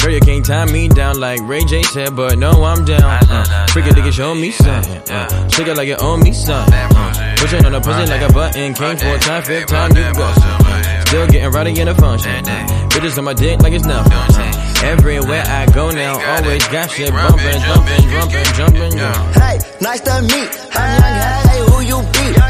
Girl, you can't tie me down like Ray J said, but no, I'm down. Freaky nigga, show me something. Shake it like you owe me something. Pushing on the pussy like a button. Came 4 times, 5th time, you got some. Still getting rowdy in the function. Bitches on my dick like it's nothing. Everywhere I go now, always got shit bumping, jumping. Hey, nice to meet. I'm young, hey, who you be?